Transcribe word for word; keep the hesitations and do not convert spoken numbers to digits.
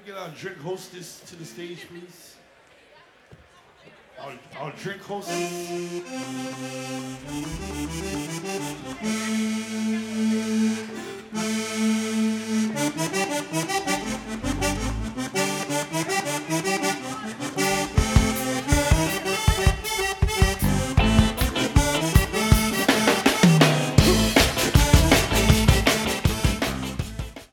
get our drink hostess to the stage, please? Our, our drink hostess.